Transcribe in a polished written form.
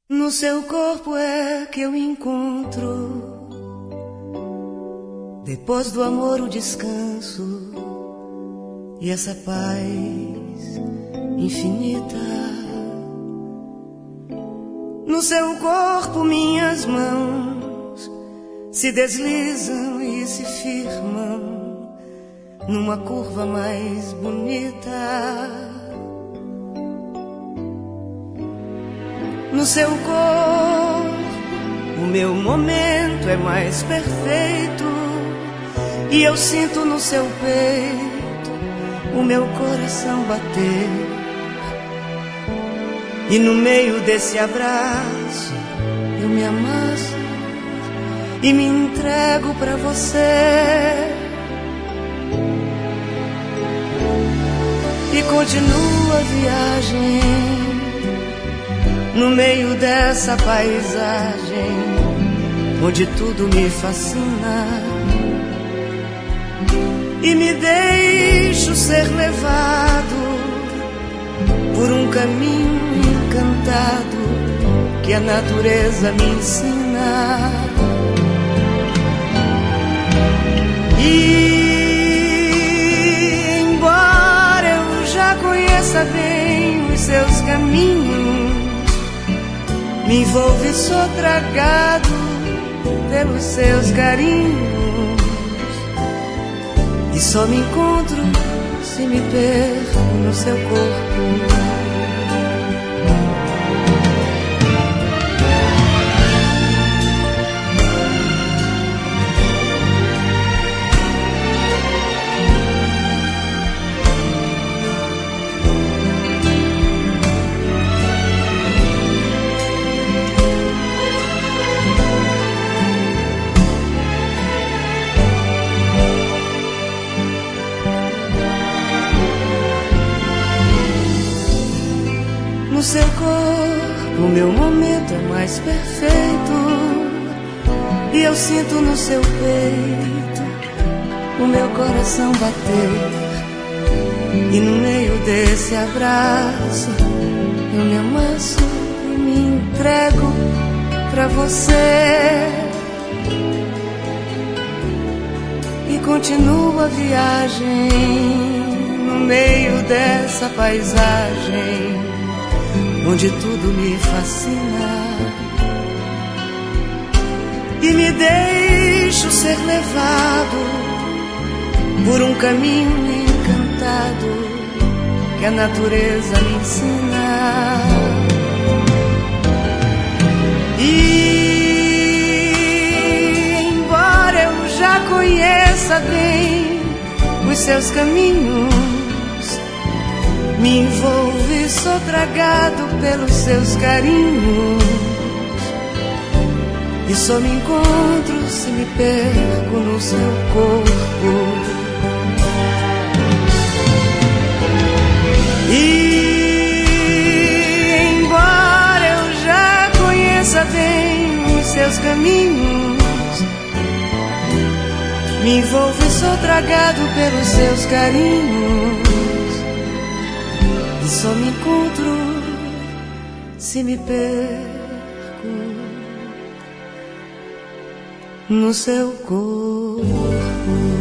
No seu corpo é que eu encontro, depois do amor, o descanso e essa paz infinita. No seu corpo minhas mãos se deslizam e se firmam numa curva mais bonita. No seu corpo o meu momento é mais perfeito, e eu sinto no seu peito o meu coração bater. E no meio desse abraço eu me amasso e me entrego pra você. E continua a viagem no meio dessa paisagem onde tudo me fascina, e me deixo ser levado por um caminho encantado que a natureza me ensina. E embora eu já conheça bem os seus caminhos, me envolvo e sou tragado pelos seus carinhos, e só me encontro se me perco no seu corpo. No seu corpo o meu momento é mais perfeito, e eu sinto no seu peito o meu coração bater. E no meio desse abraço eu me amasso e me entrego pra você. E continua a viagem no meio dessa paisagem onde tudo me fascina, e me deixo ser levado por um caminho encantado que a natureza me ensina. E embora eu já conheça bem os seus caminhos, me envolvo e sou tragado pelos seus carinhos, e só me encontro se me perco no seu corpo. E embora eu já conheça bem os seus caminhos, me envolvo e sou tragado pelos seus carinhos, só me encontro se me perco no seu corpo.